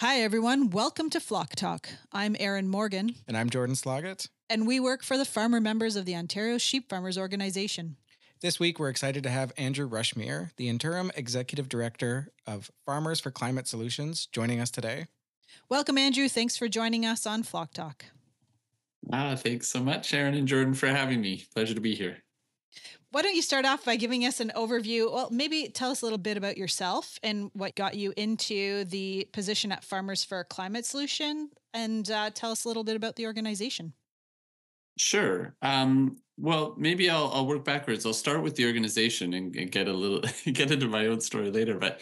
Hi, everyone. Welcome to Flock Talk. I'm Erin Morgan. And I'm Jordan Sloggett. And we work for the farmer members of the Ontario Sheep Farmers Organization. This week, we're excited to have Andrew Rushmere, the Interim Executive Director of Farmers for Climate Solutions, joining us today. Welcome, Andrew. Thanks for joining us on Flock Talk. Thanks so much, Erin and Jordan, for having me. Pleasure to be here. Why don't you start off by giving us an overview? Well, maybe tell us a little bit about yourself and what got you into the position at Farmers for Climate Solution, and tell us a little bit about the organization. Sure. Well, maybe I'll work backwards. I'll start with the organization and get a little get into my own story later. But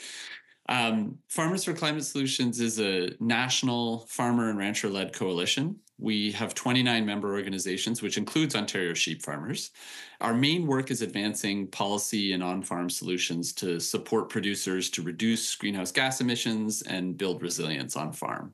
Farmers for Climate Solutions is a national farmer and rancher-led coalition. We have 29 member organizations, which includes Ontario sheep farmers. Our main work is advancing policy and on-farm solutions to support producers to reduce greenhouse gas emissions and build resilience on farm.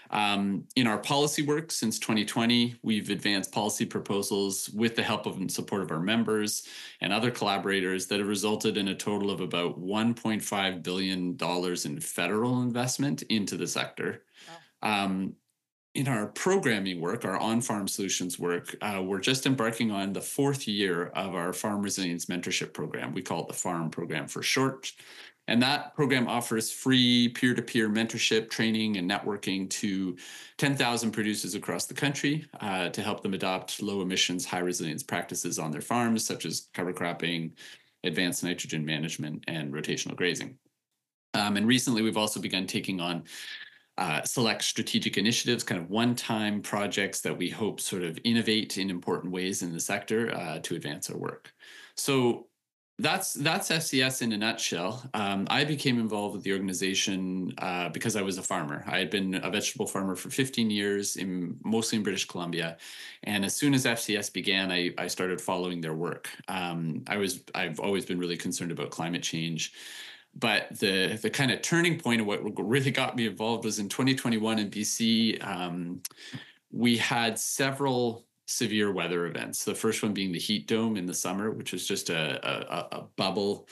In our policy work since 2020, we've advanced policy proposals with the help of and support of our members and other collaborators that have resulted in a total of about $1.5 billion in federal investment into the sector. Wow. In our programming work, our on-farm solutions work, we're just embarking on the fourth year of our Farm Resilience Mentorship Program. We call it the FARM program for short. And that program offers free peer-to-peer mentorship, training, and networking to 10,000 producers across the country to help them adopt low-emissions, high-resilience practices on their farms, such as cover cropping, advanced nitrogen management, and rotational grazing. And recently, we've also begun taking on select strategic initiatives, kind of one-time projects that we hope sort of innovate in important ways in the sector to advance our work. So that's FCS in a nutshell. I became involved with the organization because I was a farmer. I had been a vegetable farmer for 15 years, mostly in British Columbia. And as soon as FCS began, I started following their work. I've always been really concerned about climate change. But the kind of turning point of what really got me involved was in 2021 in BC. We had several severe weather events. The first one being the heat dome in the summer, which was just a bubble,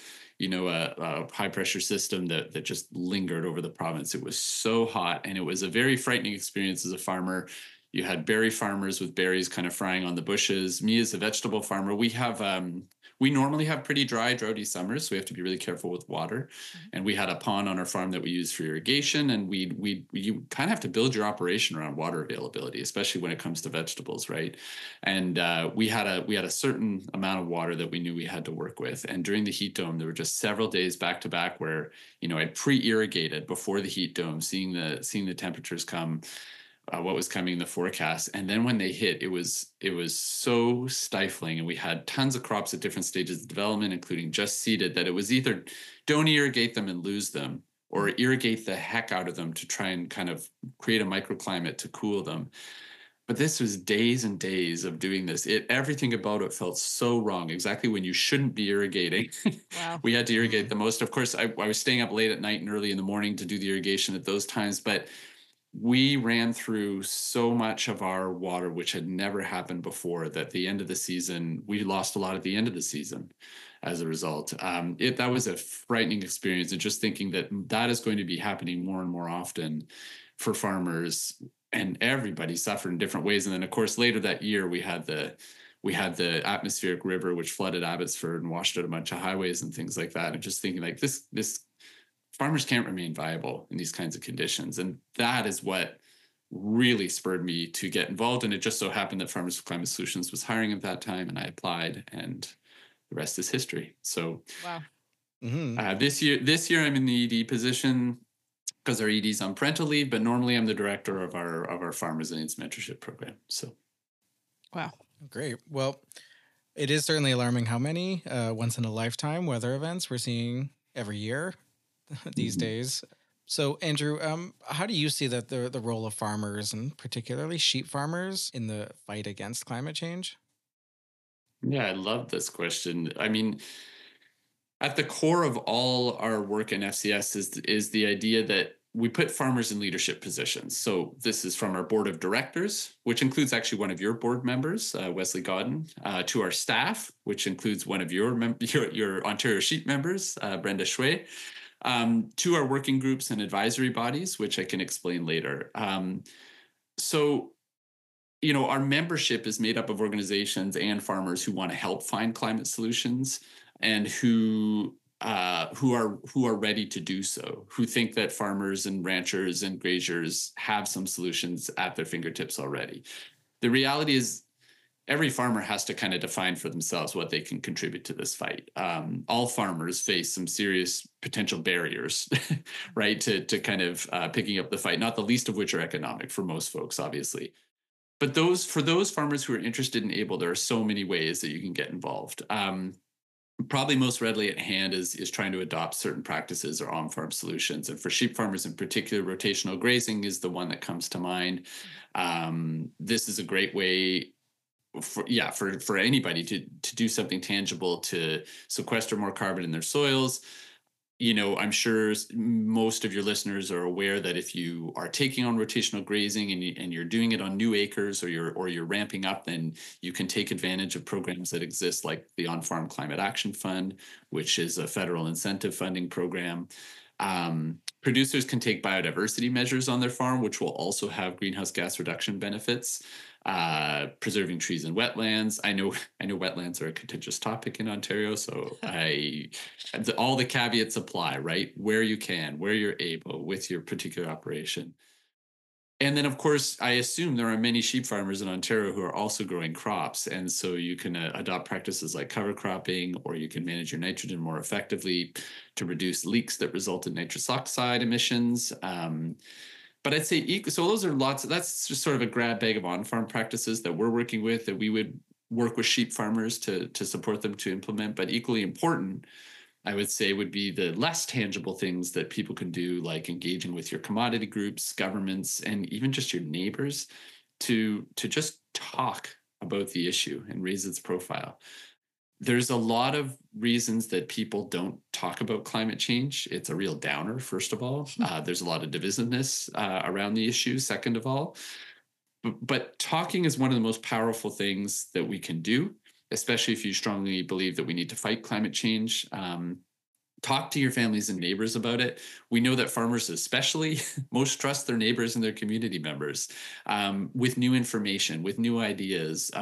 a high pressure system that just lingered over the province. It was so hot, and it was a very frightening experience as a farmer. You had berry farmers with berries kind of frying on the bushes. Me as a vegetable farmer, we normally have pretty dry, droughty summers, so we have to be really careful with water. Mm-hmm. And we had a pond on our farm that we use for irrigation, and you kind of have to build your operation around water availability, especially when it comes to vegetables, right? And we had a certain amount of water that we knew we had to work with. And during the heat dome, there were just several days back to back where I'd pre-irrigated before the heat dome, seeing the temperatures come. What was coming in the forecast, and then when they hit, it was so stifling, and we had tons of crops at different stages of development, including just seeded, that it was either don't irrigate them and lose them, or irrigate the heck out of them to try and kind of create a microclimate to cool them. But this was days and days of doing this. Everything about it felt so wrong. Exactly when you shouldn't be irrigating. Wow. We had to irrigate the most. Of course, I was staying up late at night and early in the morning to do the irrigation at those times, but we ran through so much of our water, which had never happened before, that the end of the season, we lost a lot at the end of the season as a result. That was a frightening experience. And just thinking that is going to be happening more and more often for farmers, and everybody suffered in different ways. And then, of course, later that year, we had the atmospheric river, which flooded Abbotsford and washed out a bunch of highways and things like that. And just thinking like this farmers can't remain viable in these kinds of conditions. And that is what really spurred me to get involved. And it just so happened that Farmers for Climate Solutions was hiring at that time, and I applied, and the rest is history. So wow. Mm-hmm. This year I'm in the ED position because our ED is on parental leave, but normally I'm the director of our Farm Resilience Mentorship Program. So wow. Great. Well, it is certainly alarming how many once in a lifetime weather events we're seeing every year these days. So, Andrew, how do you see that the role of farmers, and particularly sheep farmers, in the fight against climate change? Yeah, I love this question. I mean, at the core of all our work in FCS is the idea that we put farmers in leadership positions. So this is from our board of directors, which includes actually one of your board members, Wesley Godden, to our staff, which includes one of your Ontario sheep members, Brenda Shue, to our working groups and advisory bodies, which I can explain later. So, our membership is made up of organizations and farmers who want to help find climate solutions, and who are ready to do so, who think that farmers and ranchers and graziers have some solutions at their fingertips already. The reality is, every farmer has to kind of define for themselves what they can contribute to this fight. All farmers face some serious potential barriers, right, to kind of picking up the fight, not the least of which are economic for most folks, obviously. But for those farmers who are interested and able, there are so many ways that you can get involved. Probably most readily at hand is trying to adopt certain practices or on-farm solutions. And for sheep farmers in particular, rotational grazing is the one that comes to mind. This is a great way for anybody to do something tangible to sequester more carbon in their soils. I'm sure most of your listeners are aware that if you are taking on rotational grazing and you're doing it on new acres, or you're ramping up, then you can take advantage of programs that exist, like the On-Farm Climate Action Fund, which is a federal incentive funding program. Producers can take biodiversity measures on their farm, which will also have greenhouse gas reduction benefits. Preserving trees and wetlands. I know wetlands are a contentious topic in Ontario, so all the caveats apply, right? Where you can, where you're able, with your particular operation. And then, of course, I assume there are many sheep farmers in Ontario who are also growing crops. And so you can adopt practices like cover cropping, or you can manage your nitrogen more effectively to reduce leaks that result in nitrous oxide emissions. But I'd say, so those are that's just sort of a grab bag of on-farm practices that we're working with, that we would work with sheep farmers to support them to implement. But equally important, I would say, would be the less tangible things that people can do, like engaging with your commodity groups, governments, and even just your neighbors to just talk about the issue and raise its profile. There's a lot of reasons that people don't talk about climate change. It's a real downer, first of all. There's a lot of divisiveness around the issue, second of all. But talking is one of the most powerful things that we can do, especially if you strongly believe that we need to fight climate change. Talk to your families and neighbors about it. We know that farmers especially most trust their neighbors and their community members with new information, with new ideas.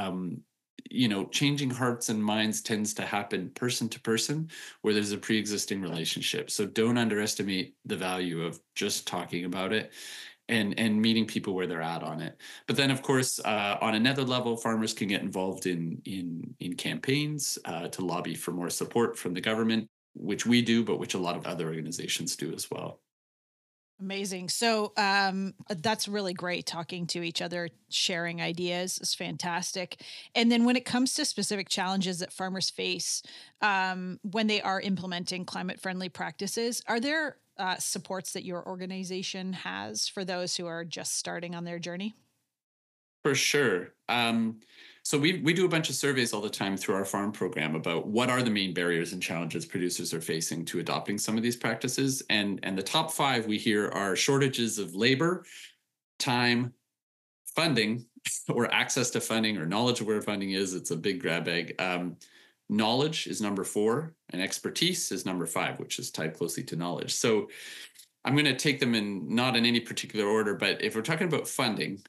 Changing hearts and minds tends to happen person to person where there's a pre-existing relationship. So don't underestimate the value of just talking about it and meeting people where they're at on it. But then, of course, on another level, farmers can get involved in campaigns to lobby for more support from the government, which we do, but which a lot of other organizations do as well. Amazing. So that's really great, talking to each other, sharing ideas is fantastic. And then when it comes to specific challenges that farmers face when they are implementing climate-friendly practices, are there supports that your organization has for those who are just starting on their journey? For sure. So we do a bunch of surveys all the time through our farm program about what are the main barriers and challenges producers are facing to adopting some of these practices. And the top 5 we hear are shortages of labor, time, funding, or access to funding, or knowledge of where funding is. It's a big grab bag. Knowledge is number 4, and expertise is number 5, which is tied closely to knowledge. So I'm going to take them not in any particular order, but if we're talking about funding,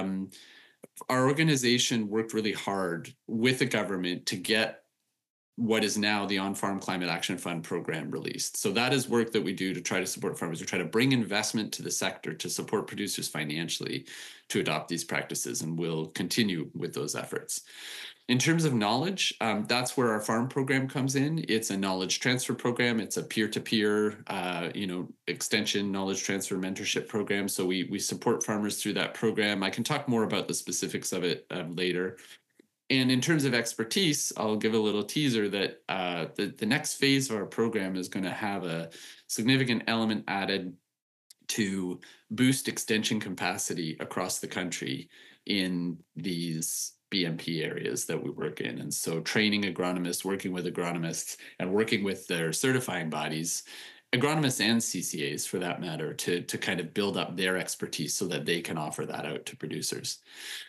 our organization worked really hard with the government to get what is now the On-Farm Climate Action Fund program released. So that is work that we do to try to support farmers. We try to bring investment to the sector to support producers financially to adopt these practices, and we'll continue with those efforts. In terms of knowledge, that's where our farm program comes in. It's a knowledge transfer program. It's a peer-to-peer, extension knowledge transfer mentorship program. So we support farmers through that program. I can talk more about the specifics of it later. And in terms of expertise, I'll give a little teaser that the next phase of our program is going to have a significant element added to boost extension capacity across the country in these BMP areas that we work in. And so training agronomists, working with agronomists, and working with their certifying bodies, agronomists and CCAs for that matter, to kind of build up their expertise so that they can offer that out to producers.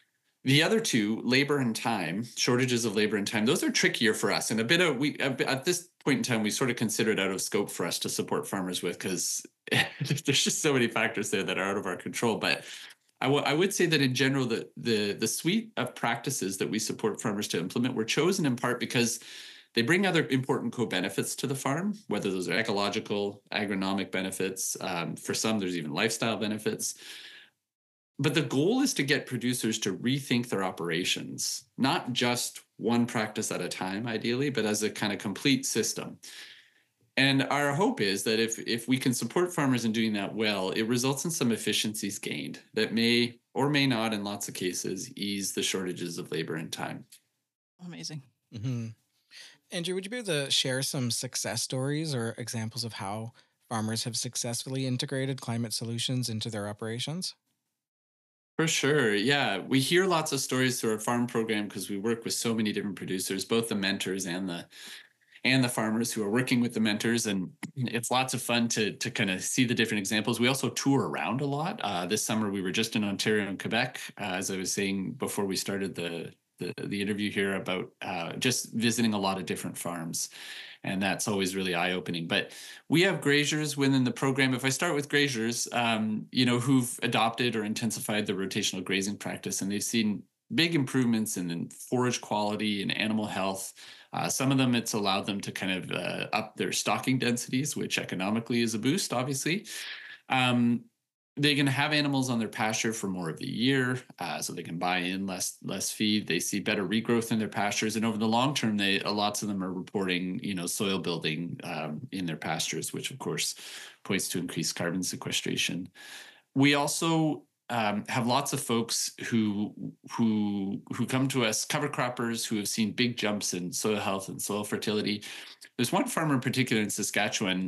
The other two, labor and time, shortages of labor and time, those are trickier for us. And at this point in time, we sort of consider it out of scope for us to support farmers with, because there's just so many factors there that are out of our control. But I would say that in general, the suite of practices that we support farmers to implement were chosen in part because they bring other important co-benefits to the farm, whether those are ecological, agronomic benefits. For some, there's even lifestyle benefits. But the goal is to get producers to rethink their operations, not just one practice at a time, ideally, but as a kind of complete system. And our hope is that if we can support farmers in doing that well, it results in some efficiencies gained that may or may not, in lots of cases, ease the shortages of labor and time. Amazing. Mm-hmm. Andrew, would you be able to share some success stories or examples of how farmers have successfully integrated climate solutions into their operations? For sure. Yeah. We hear lots of stories through our farm program because we work with so many different producers, both the mentors and the farmers who are working with the mentors. And it's lots of fun to kind of see the different examples. We also tour around a lot. This summer, we were just in Ontario and Quebec, as I was saying before we started the interview here, about just visiting a lot of different farms. And that's always really eye-opening. But we have graziers within the program. If I start with graziers, who've adopted or intensified the rotational grazing practice, and they've seen big improvements in forage quality and animal health. Some of them, it's allowed them to kind of up their stocking densities, which economically is a boost, obviously. They can have animals on their pasture for more of the year, so they can buy in less feed. They see better regrowth in their pastures, and over the long term, lots of them are reporting, soil building in their pastures, which of course points to increased carbon sequestration. We also have lots of folks who come to us, cover croppers who have seen big jumps in soil health and soil fertility. There's one farmer in particular in Saskatchewan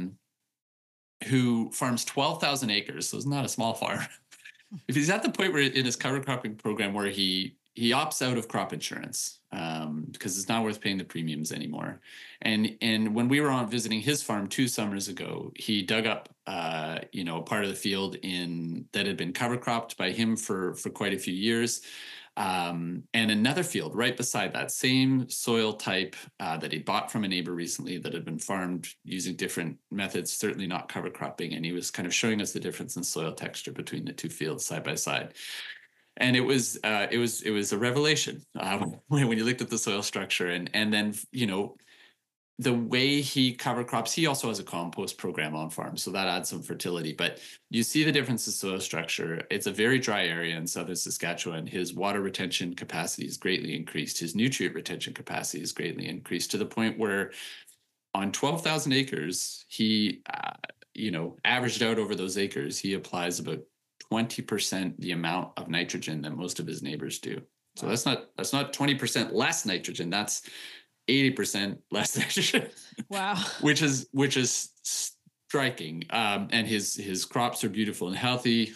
who farms 12,000 acres, so it's not a small farm. If he's at the point where in his cover cropping program where he opts out of crop insurance because it's not worth paying the premiums anymore. And when we were on visiting his farm 2 summers ago, he dug up part of the field that had been cover cropped by him for quite a few years. And another field right beside that, same soil type that he bought from a neighbor recently that had been farmed using different methods, certainly not cover cropping. And he was kind of showing us the difference in soil texture between the 2 fields side by side. And it was a revelation when you looked at the soil structure and then the way he cover crops. He also has a compost program on farm, so that adds some fertility. But you see the difference in soil structure. It's a very dry area in southern Saskatchewan. His water retention capacity is greatly increased. His nutrient retention capacity is greatly increased to the point where on 12,000 acres, he averaged out over those acres, he applies about 20% the amount of nitrogen that most of his neighbors do. So that's not 20% less nitrogen. That's 80% less nitrogen. Wow. which is striking. And his crops are beautiful and healthy.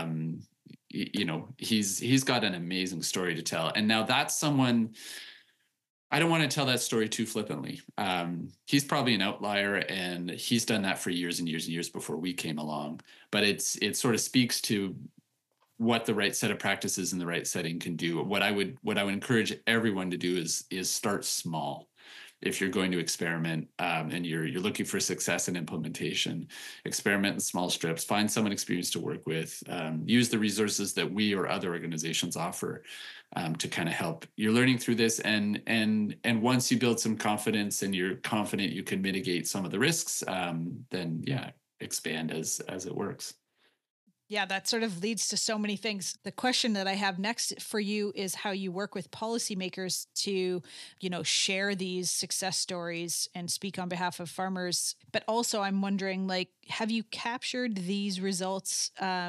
He's got an amazing story to tell. And now that's someone, I don't want to tell that story too flippantly. He's probably an outlier, and he's done that for years and years and years before we came along. But it sort of speaks to what the right set of practices in the right setting can do. What I would encourage everyone to do is start small. If you're going to experiment and you're looking for success in implementation, experiment in small strips, find someone experienced to work with, use the resources that we or other organizations offer to kind of help. You're learning through this, and once you build some confidence and you're confident you can mitigate some of the risks, then expand as it works. Yeah, that sort of leads to so many things. The question that I have next for you is how you work with policymakers to, share these success stories and speak on behalf of farmers. But also I'm wondering, have you captured these results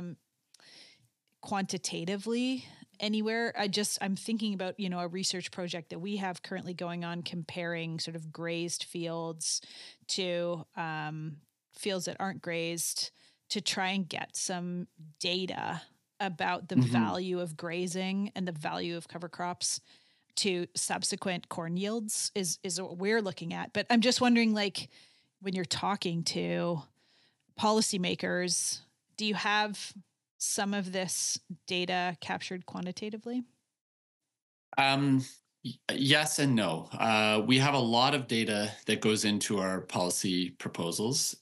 quantitatively anywhere? I'm thinking about, a research project that we have currently going on comparing sort of grazed fields to fields that aren't grazed, to try and get some data about the value of grazing and the value of cover crops to subsequent corn yields is what we're looking at. But I'm just wondering, when you're talking to policymakers, do you have some of this data captured quantitatively? Um, yes and no. We have a lot of data that goes into our policy proposals.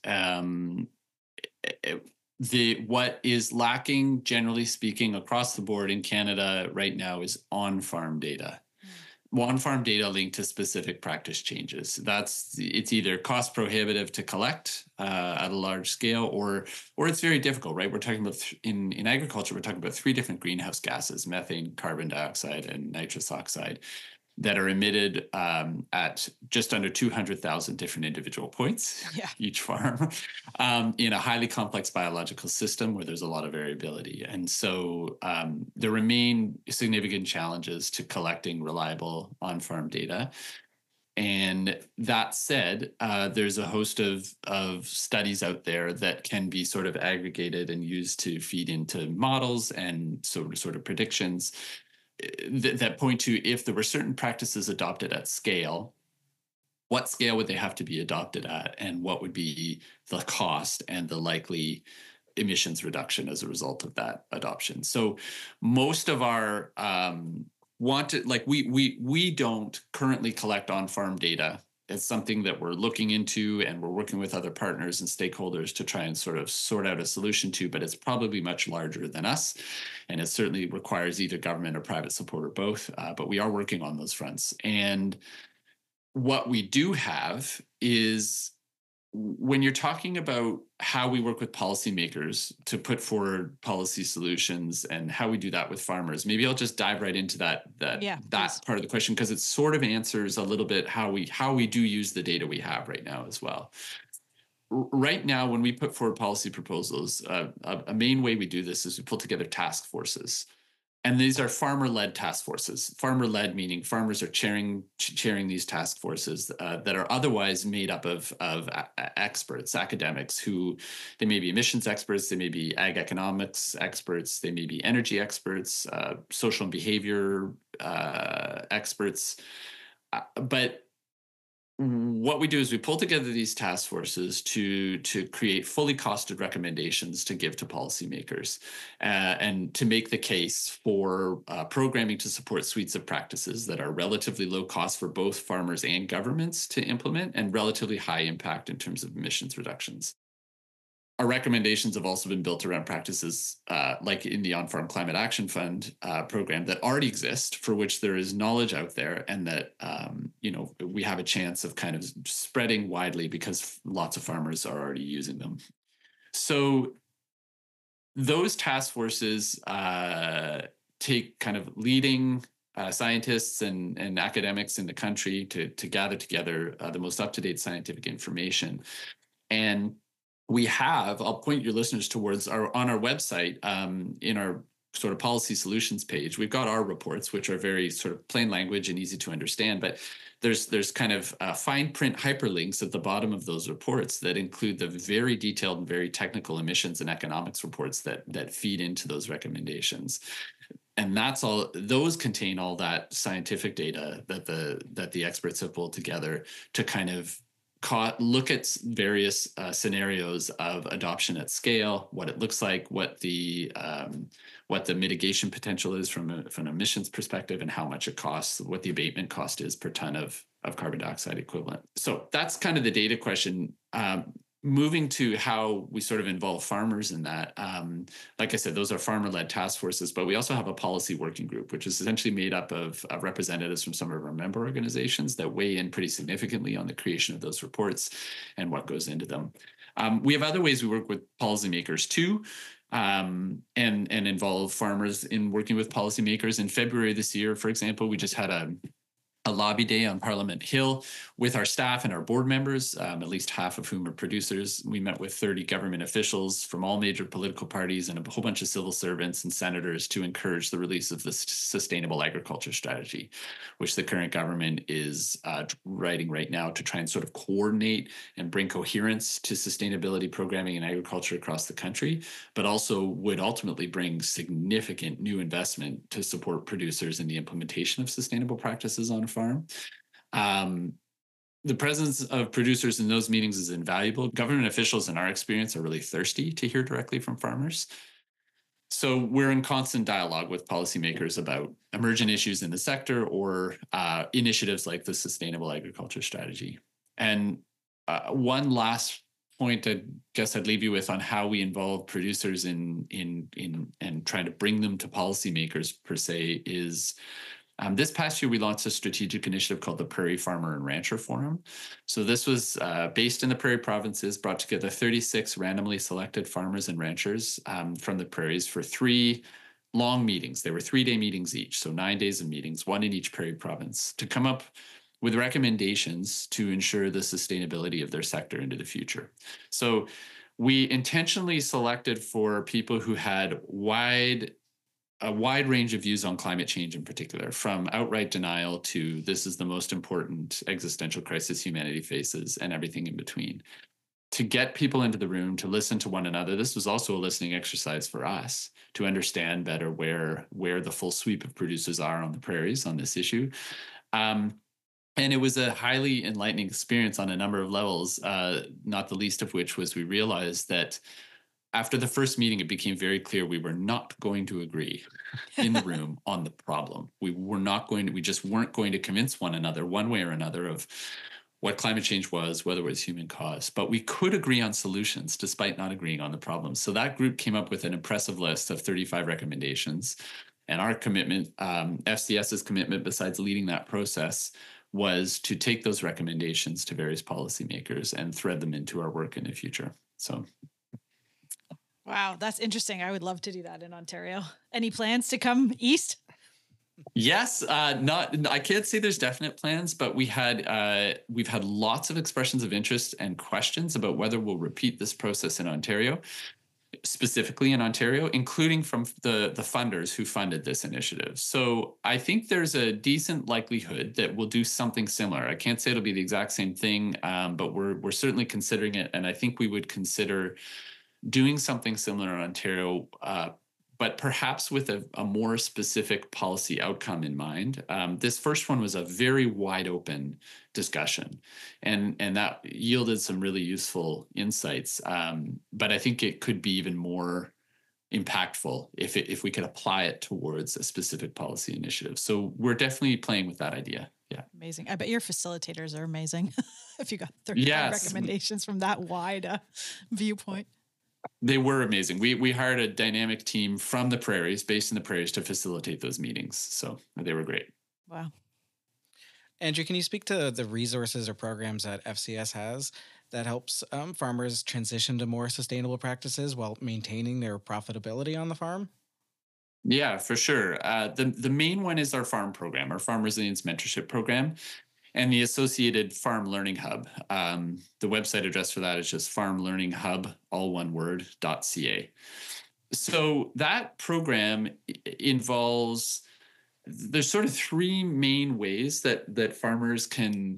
What is lacking, generally speaking, across the board in Canada right now is on-farm data. On-farm data linked to specific practice changes. It's either cost prohibitive to collect at a large scale, or it's very difficult, right? We're talking about in agriculture, we're talking about 3 different greenhouse gases: methane, carbon dioxide, and nitrous oxide, that are emitted at just under 200,000 different individual points, each farm, in a highly complex biological system where there's a lot of variability. And so there remain significant challenges to collecting reliable on-farm data. And that said, there's a host of studies out there that can be sort of aggregated and used to feed into models and sort of predictions that point to, if there were certain practices adopted at scale, what scale would they have to be adopted at, and what would be the cost and the likely emissions reduction as a result of that adoption. So most of our we don't currently collect on-farm data. It's something that we're looking into, and we're working with other partners and stakeholders to try and sort of sort out a solution to, but it's probably much larger than us. And it certainly requires either government or private support or both. But we are working on those fronts. And what we do have is, when you're talking about how we work with policymakers to put forward policy solutions and how we do that with farmers, maybe I'll just dive right into that part of the question, because it sort of answers a little bit how we do use the data we have right now as well. Right now, when we put forward policy proposals, a main way we do this is we pull together task forces. And these are farmer-led task forces. Farmer-led meaning farmers are chairing these task forces that are otherwise made up of experts, academics, who they may be emissions experts, they may be ag economics experts, they may be energy experts, social and behavior experts. But what we do is we pull together these task forces to create fully costed recommendations to give to policymakers, and to make the case for programming to support suites of practices that are relatively low cost for both farmers and governments to implement, and relatively high impact in terms of emissions reductions. Our recommendations have also been built around practices like in the On-Farm Climate Action Fund program that already exist, for which there is knowledge out there, and that we have a chance of kind of spreading widely because lots of farmers are already using them. So those task forces take kind of leading scientists and academics in the country to gather together the most up-to-date scientific information. And I'll point your listeners towards on our website, in our sort of policy solutions page, we've got our reports, which are very sort of plain language and easy to understand, but there's kind of fine print hyperlinks at the bottom of those reports that include the very detailed and very technical emissions and economics reports that feed into those recommendations. And those contain all that scientific data that the experts have pulled together to kind of look at various scenarios of adoption at scale, what it looks like, what the mitigation potential is from an emissions perspective, and how much it costs, what the abatement cost is per ton of carbon dioxide equivalent. So that's kind of the data question. Moving to how we sort of involve farmers in that. Like I said, those are farmer-led task forces, but we also have a policy working group, which is essentially made up of representatives from some of our member organizations that weigh in pretty significantly on the creation of those reports and what goes into them. We have other ways we work with policymakers too, and involve farmers in working with policymakers. In February this year, for example, we just had a lobby day on Parliament Hill with our staff and our board members, at least half of whom are producers. We met with 30 government officials from all major political parties and a whole bunch of civil servants and senators to encourage the release of the Sustainable Agriculture Strategy, which the current government is writing right now to try and sort of coordinate and bring coherence to sustainability programming in agriculture across the country, but also would ultimately bring significant new investment to support producers in the implementation of sustainable practices on farm. The presence of producers in those meetings is invaluable. Government officials, in our experience, are really thirsty to hear directly from farmers. So we're in constant dialogue with policymakers about emergent issues in the sector or initiatives like the Sustainable Agriculture Strategy. And one last point I guess I'd leave you with on how we involve producers in and trying to bring them to policymakers per se is this past year we launched a strategic initiative called the Prairie Farmer and Rancher Forum. So this was based in the Prairie provinces, brought together 36 randomly selected farmers and ranchers from the prairies for 3 long meetings. They were 3-day meetings each, so 9 days of meetings, one in each Prairie province, to come up with recommendations to ensure the sustainability of their sector into the future. So we intentionally selected for people who had a wide range of views on climate change in particular, from outright denial to this is the most important existential crisis humanity faces and everything in between. To get people into the room, to listen to one another. This was also a listening exercise for us to understand better where the full sweep of producers are on the prairies on this issue. And it was a highly enlightening experience on a number of levels, not the least of which was we realized that after the first meeting, it became very clear we were not going to agree in the room on the problem. We just weren't going to convince one another one way or another of what climate change was, whether it was human caused, but we could agree on solutions despite not agreeing on the problems. So that group came up with an impressive list of 35 recommendations. And our commitment, FCS's commitment, besides leading that process, was to take those recommendations to various policymakers and thread them into our work in the future. So. Wow, that's interesting. I would love to do that in Ontario. Any plans to come east? Yes, I can't say there's definite plans, but we've had lots of expressions of interest and questions about whether we'll repeat this process in Ontario, specifically in Ontario, including from the funders who funded this initiative. So I think there's a decent likelihood that we'll do something similar. I can't say it'll be the exact same thing, but we're certainly considering it, and I think we would consider doing something similar in Ontario, but perhaps with a more specific policy outcome in mind. This first one was a very wide open discussion, and that yielded some really useful insights. But I think it could be even more impactful if we could apply it towards a specific policy initiative. So we're definitely playing with that idea. Yeah. Amazing. I bet your facilitators are amazing if you got 35 recommendations from that wide viewpoint. They were amazing. We hired a dynamic team from the prairies, based in the prairies, to facilitate those meetings. So they were great. Wow. Andrew, can you speak to the resources or programs that FCS has that helps farmers transition to more sustainable practices while maintaining their profitability on the farm? Yeah, for sure. The main one is our farm program, our Farm Resilience Mentorship Program, and the associated Farm Learning Hub. The website address for that is just farmlearninghub, all one word, .ca. So that program involves, there's sort of 3 main ways that farmers can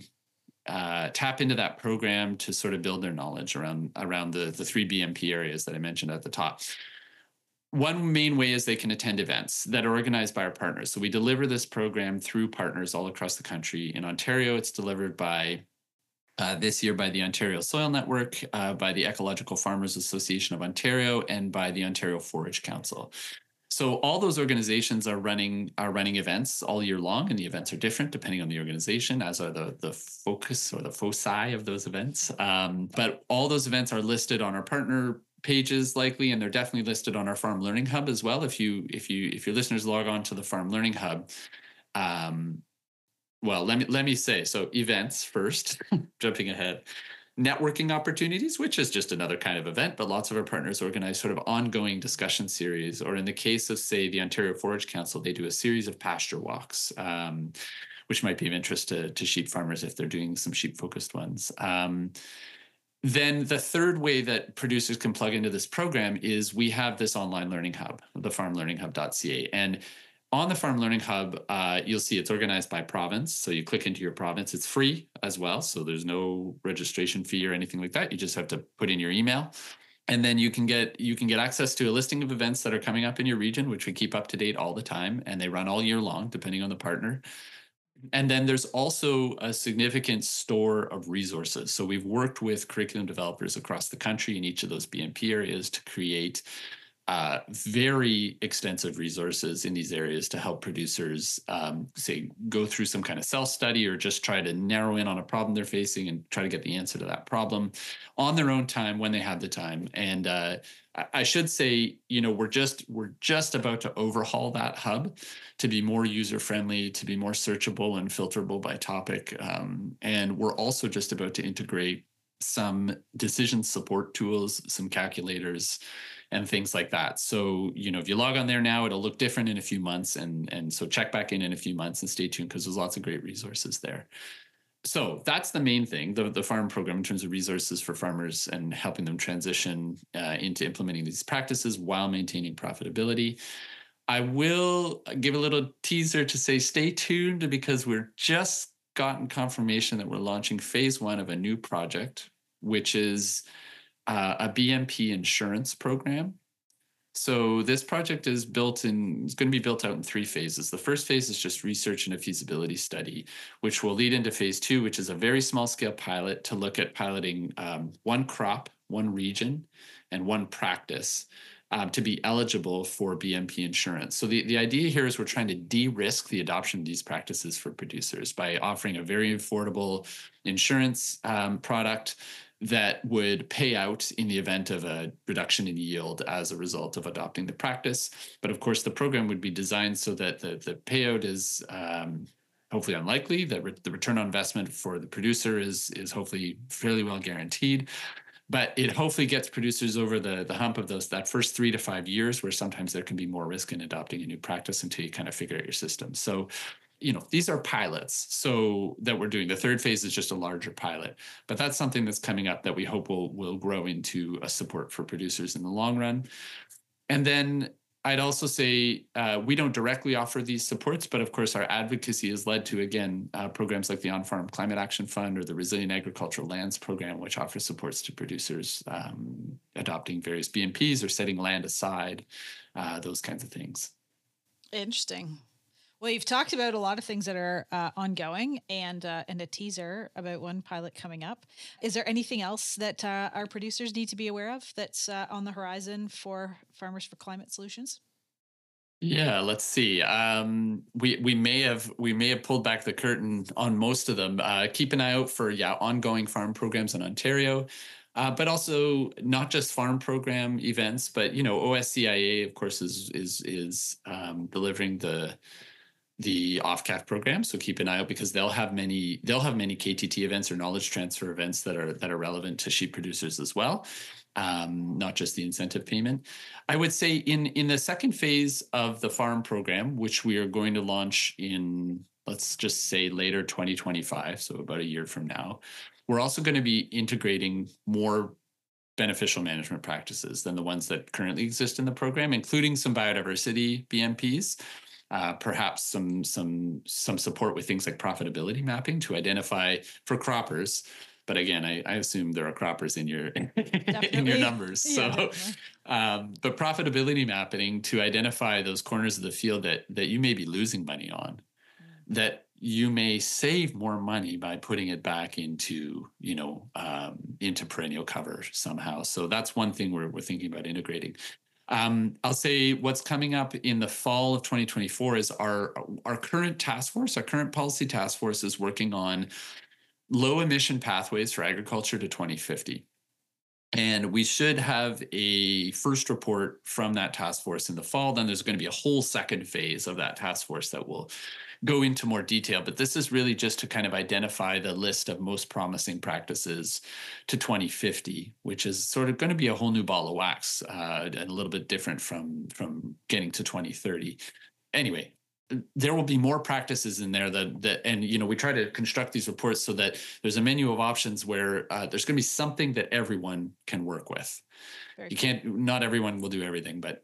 tap into that program to sort of build their knowledge around the 3 BMP areas that I mentioned at the top. One main way is they can attend events that are organized by our partners. So we deliver this program through partners all across the country. In Ontario, it's delivered by this year by the Ontario Soil Network, by the Ecological Farmers Association of Ontario, and by the Ontario Forage Council. So all those organizations are running events all year long, and the events are different depending on the organization, as are the focus or the foci of those events. But all those events are listed on our partner pages likely, and they're definitely listed on our Farm Learning Hub as well. If your listeners log on to the Farm Learning Hub, well, let me say, so events first, jumping ahead. Networking opportunities, which is just another kind of event, but lots of our partners organize sort of ongoing discussion series, or in the case of, say, the Ontario Forage Council, they do a series of pasture walks, which might be of interest to sheep farmers if they're doing some sheep-focused ones. Then the third way that producers can plug into this program is we have this online learning hub, the farmlearninghub.ca. And on the Farm Learning Hub, you'll see it's organized by province. So you click into your province. It's free as well. So there's no registration fee or anything like that. You just have to put in your email. And then you can get access to a listing of events that are coming up in your region, which we keep up to date all the time. And they run all year long, depending on the partner. And then there's also a significant store of resources. So we've worked with curriculum developers across the country in each of those BMP areas to create very extensive resources in these areas to help producers, say, go through some kind of self-study or just try to narrow in on a problem they're facing and try to get the answer to that problem on their own time when they have the time. And I should say, we're just about to overhaul that hub to be more user-friendly, to be more searchable and filterable by topic. And we're also just about to integrate some decision support tools, some calculators, and things like that. So, if you log on there now, it'll look different in a few months. And so check back in a few months and stay tuned because there's lots of great resources there. So that's the main thing, the farm program in terms of resources for farmers and helping them transition into implementing these practices while maintaining profitability. I will give a little teaser to say stay tuned because we're just gotten confirmation that we're launching phase 1 of a new project, which is a BMP insurance program. So this project is going to be built out in 3 phases. The first phase is just research and a feasibility study, which will lead into phase 2, which is a very small scale pilot to look at piloting 1 crop, 1 region, and 1 practice to be eligible for BMP insurance. So the idea here is we're trying to de-risk the adoption of these practices for producers by offering a very affordable insurance product that would pay out in the event of a reduction in yield as a result of adopting the practice. But of course, the program would be designed so that the payout is hopefully unlikely, that the return on investment for the producer is hopefully fairly well guaranteed. But it hopefully gets producers over the hump of that first 3 to 5 years, where sometimes there can be more risk in adopting a new practice until you kind of figure out your system. So these are pilots so that we're doing. The third phase is just a larger pilot, but that's something that's coming up that we hope will grow into a support for producers in the long run. And then I'd also say we don't directly offer these supports, but of course our advocacy has led to, again, programs like the On-Farm Climate Action Fund or the Resilient Agricultural Lands Program, which offers supports to producers adopting various BMPs or setting land aside, those kinds of things. Interesting. Well, you've talked about a lot of things that are ongoing and a teaser about 1 pilot coming up. Is there anything else that our producers need to be aware of that's on the horizon for Farmers for Climate Solutions? Yeah, let's see. We may have pulled back the curtain on most of them. Keep an eye out for ongoing farm programs in Ontario. But also not just farm program events, but OSCIA, of course, is delivering the OFCAF program. So keep an eye out because they'll have many KTT events or knowledge transfer events that are relevant to sheep producers as well, not just the incentive payment. I would say in the second phase of the farm program, which we are going to launch in, let's just say later 2025, so about a year from now, we're also going to be integrating more beneficial management practices than the ones that currently exist in the program, including some biodiversity BMPs. Perhaps some support with things like profitability mapping to identify for croppers. But again, I assume there are croppers in your in your numbers. Yeah, so, but profitability mapping to identify those corners of the field that you may be losing money on, that you may save more money by putting it back into perennial cover somehow. So that's one thing we're thinking about integrating. I'll say what's coming up in the fall of 2024 is our current task force, our current policy task force is working on low emission pathways for agriculture to 2050. And we should have a first report from that task force in the fall. Then there's going to be a whole second phase of that task force that will go into more detail. But this is really just to kind of identify the list of most promising practices to 2050, which is sort of going to be a whole new ball of wax and a little bit different from getting to 2030. Anyway, there will be more practices in there that and we try to construct these reports so that there's a menu of options where there's going to be something that everyone can work with. Not everyone will do everything, but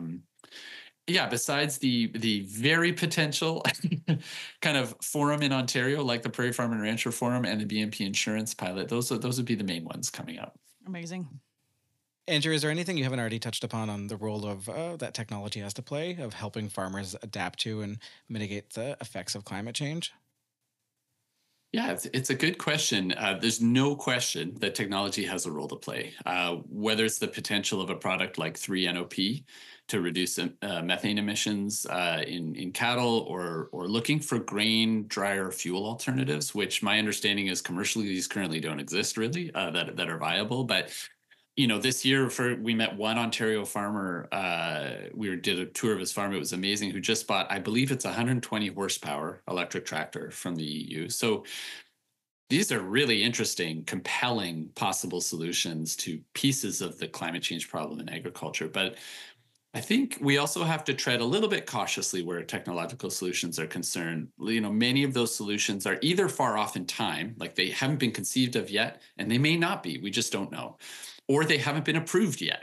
besides the very potential kind of forum in Ontario, like the Prairie Farm and Rancher Forum and the BMP insurance pilot, those would be the main ones coming up. Amazing. Andrew, is there anything you haven't already touched upon on the role of that technology has to play of helping farmers adapt to and mitigate the effects of climate change? Yeah, it's a good question. There's no question that technology has a role to play. Whether it's the potential of a product like 3-NOP to reduce methane emissions in cattle, or looking for grain dryer fuel alternatives, which my understanding is commercially these currently don't exist really that are viable. But this year we met one Ontario farmer. We did a tour of his farm. It was amazing. Who just bought, I believe it's 120 horsepower electric tractor from the EU. So these are really interesting, compelling possible solutions to pieces of the climate change problem in agriculture. But I think we also have to tread a little bit cautiously where technological solutions are concerned. Many of those solutions are either far off in time, like they haven't been conceived of yet, and they may not be, we just don't know, or they haven't been approved yet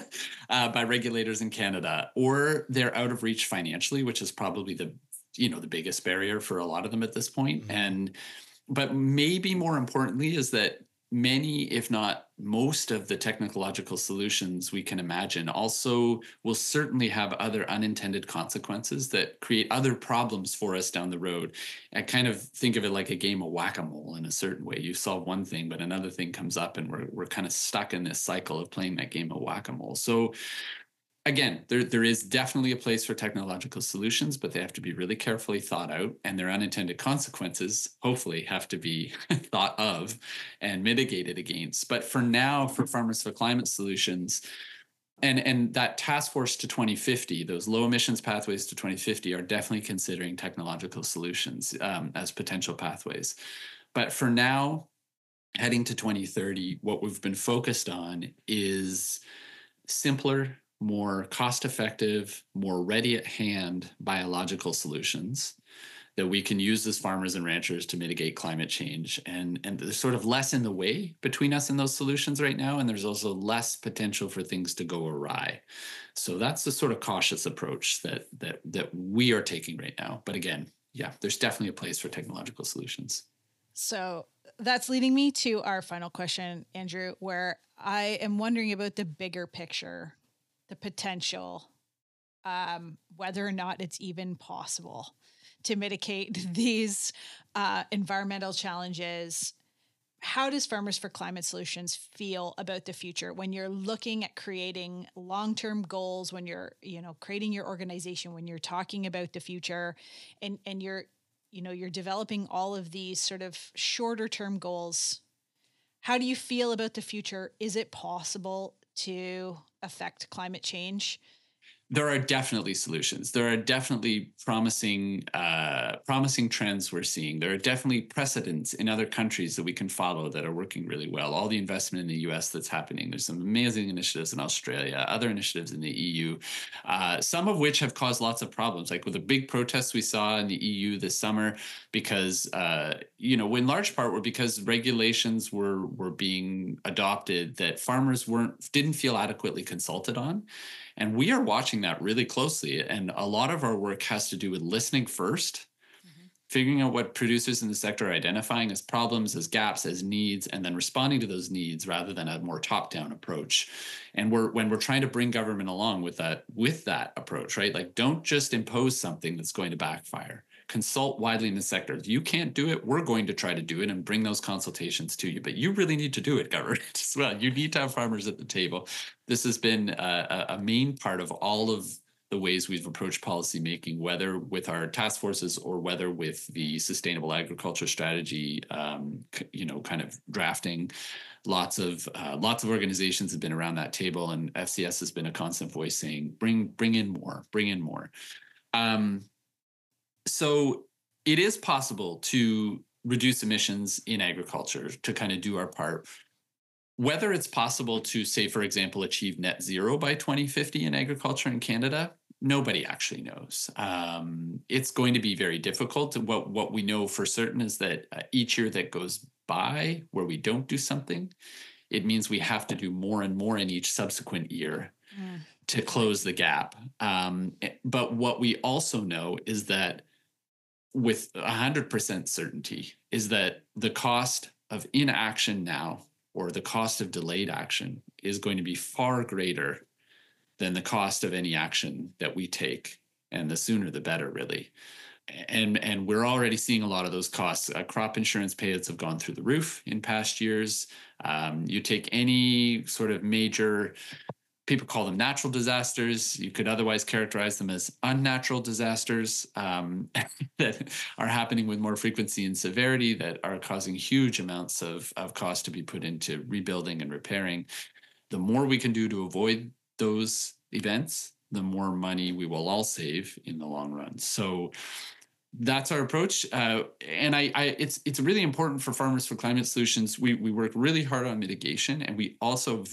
by regulators in Canada, or they're out of reach financially, which is probably the biggest barrier for a lot of them at this point. But maybe more importantly is that many, if not most, of the technological solutions we can imagine also will certainly have other unintended consequences that create other problems for us down the road. I kind of think of it like a game of whack-a-mole in a certain way. You solve one thing, but another thing comes up, and we're kind of stuck in this cycle of playing that game of whack-a-mole. So again, there is definitely a place for technological solutions, but they have to be really carefully thought out, and their unintended consequences hopefully have to be thought of and mitigated against. But for now, for Farmers for Climate Solutions, and that task force to 2050, those low emissions pathways to 2050 are definitely considering technological solutions as potential pathways. But for now, heading to 2030, what we've been focused on is simpler, more cost-effective, more ready at hand biological solutions that we can use as farmers and ranchers to mitigate climate change. And there's sort of less in the way between us and those solutions right now. And there's also less potential for things to go awry. So that's the sort of cautious approach that we are taking right now. But again, yeah, there's definitely a place for technological solutions. So that's leading me to our final question, Andrew, where I am wondering about the bigger picture, the potential, whether or not it's even possible to mitigate these environmental challenges. How does Farmers for Climate Solutions feel about the future when you're looking at creating long-term goals, when you're, creating your organization, when you're talking about the future, and you're developing all of these sort of shorter term goals? How do you feel about the future? Is it possible to affect climate change? There are definitely solutions. There are definitely promising trends we're seeing. There are definitely precedents in other countries that we can follow that are working really well. All the investment in the US that's happening. There's some amazing initiatives in Australia, other initiatives in the EU, some of which have caused lots of problems, like with the big protests we saw in the EU this summer, because, in large part were because regulations were being adopted that farmers didn't feel adequately consulted on. And we are watching that really closely. And a lot of our work has to do with listening first, figuring out what producers in the sector are identifying as problems, as gaps, as needs, and then responding to those needs rather than a more top-down approach. And when we're trying to bring government along with that approach, right? Like, don't just impose something that's going to backfire. Consult widely in the sector. If you can't do it, we're going to try to do it and bring those consultations to you. But you really need to do it, government, as well. You need to have farmers at the table. This has been a main part of all of the ways we've approached policymaking, whether with our task forces or whether with the sustainable agriculture strategy, kind of drafting. Lots of organizations have been around that table, and FCS has been a constant voice saying, bring in more, bring in more. So it is possible to reduce emissions in agriculture, to kind of do our part. Whether it's possible to, say, for example, achieve net zero by 2050 in agriculture in Canada, nobody actually knows. It's going to be very difficult. What we know for certain is that each year that goes by where we don't do something, it means we have to do more and more in each subsequent year to close the gap. But what we also know is that with 100% certainty is that the cost of inaction now, or the cost of delayed action, is going to be far greater than the cost of any action that we take. And the sooner the better, really. and we're already seeing a lot of those costs. Crop insurance payouts have gone through the roof in past years. You take any sort of major, people call them natural disasters. You could otherwise characterize them as unnatural disasters that are happening with more frequency and severity, that are causing huge amounts of cost to be put into rebuilding and repairing. The more we can do to avoid those events, the more money we will all save in the long run. So that's our approach. And it's really important for Farmers for Climate Solutions. We work really hard on mitigation, and we also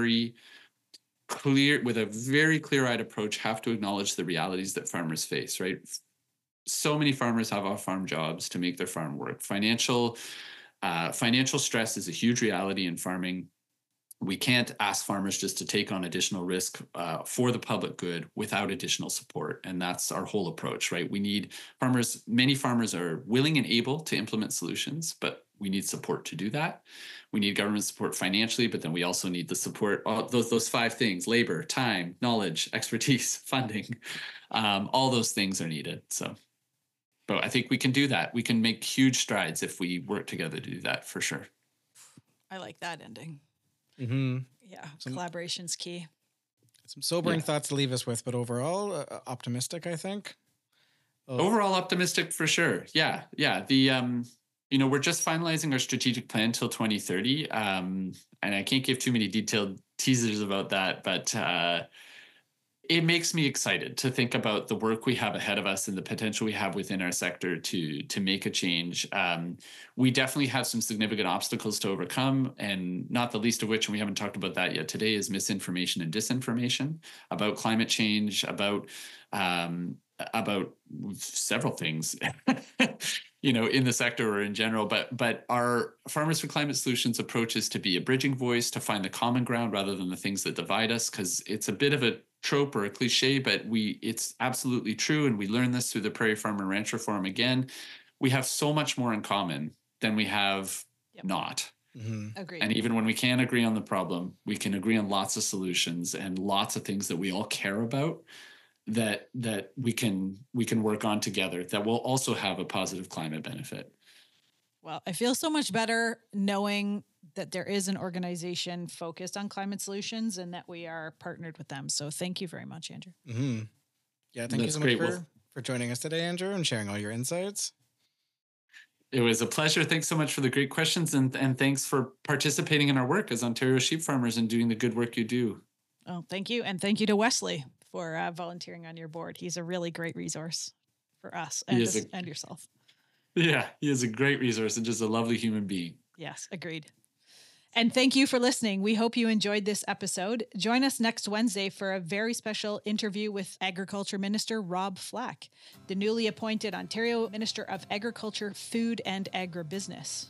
with a very clear-eyed approach, have to acknowledge the realities that farmers face, right? So many farmers have off-farm jobs to make their farm work. Financial stress is a huge reality in farming. We can't ask farmers just to take on additional risk for the public good without additional support. And that's our whole approach, right? We need farmers. Many farmers are willing and able to implement solutions, but we need support to do that. We need government support financially, but then we also need the support, those 5 things: labor, time, knowledge, expertise, funding. All those things are needed. So, but I think we can do that. We can make huge strides if we work together to do that, for sure. I like that ending. Mm-hmm. Yeah, collaboration's key. Some sobering thoughts to leave us with, but overall optimistic, I think. Overall optimistic for sure. Yeah. The we're just finalizing our strategic plan till 2030, and I can't give too many detailed teasers about that, but it makes me excited to think about the work we have ahead of us and the potential we have within our sector to make a change. We definitely have some significant obstacles to overcome, and not the least of which, and we haven't talked about that yet today, is misinformation and disinformation about climate change, about several things, in the sector or in general. But our Farmers for Climate Solutions approach is to be a bridging voice, to find the common ground rather than the things that divide us, because it's a bit of a trope or a cliche, but it's absolutely true. And we learned this through the Prairie Farmer and Rancher Forum. Again, we have so much more in common than we have not. Mm-hmm. Agreed. And even when we can't agree on the problem, we can agree on lots of solutions and lots of things that we all care about that we can work on together that will also have a positive climate benefit. Well, I feel so much better knowing that there is an organization focused on climate solutions and that we are partnered with them. So thank you very much, Andrew. Mm-hmm. Yeah, thank you so much for joining us today, Andrew, and sharing all your insights. It was a pleasure. Thanks so much for the great questions, and thanks for participating in our work as Ontario sheep farmers and doing the good work you do. Oh, thank you. And thank you to Wesley for volunteering on your board. He's a really great resource for us and yourself. Yeah, he is a great resource and just a lovely human being. Yes, agreed. And thank you for listening. We hope you enjoyed this episode. Join us next Wednesday for a very special interview with Agriculture Minister Rob Flack, the newly appointed Ontario Minister of Agriculture, Food and Agribusiness.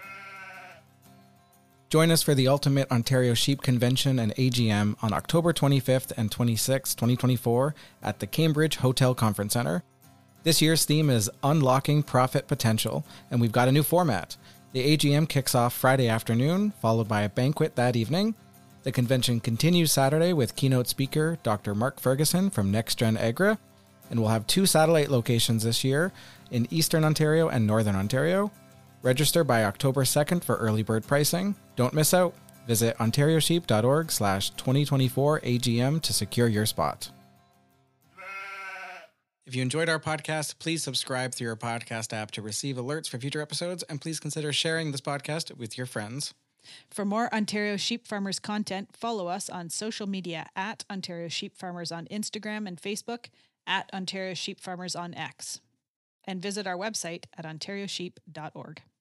Join us for the Ultimate Ontario Sheep Convention and AGM on October 25th and 26th, 2024 at the Cambridge Hotel Conference Centre. This year's theme is Unlocking Profit Potential, and we've got a new format. The AGM kicks off Friday afternoon, followed by a banquet that evening. The convention continues Saturday with keynote speaker Dr. Mark Ferguson from NextGen Agra, and we'll have 2 satellite locations this year in Eastern Ontario and Northern Ontario. Register by October 2nd for early bird pricing. Don't miss out. Visit ontariosheep.org/2024 AGM to secure your spot. If you enjoyed our podcast, please subscribe through your podcast app to receive alerts for future episodes, and please consider sharing this podcast with your friends. For more Ontario Sheep Farmers content, follow us on social media at Ontario Sheep Farmers on Instagram and Facebook, at Ontario Sheep Farmers on X, and visit our website at ontariosheep.org.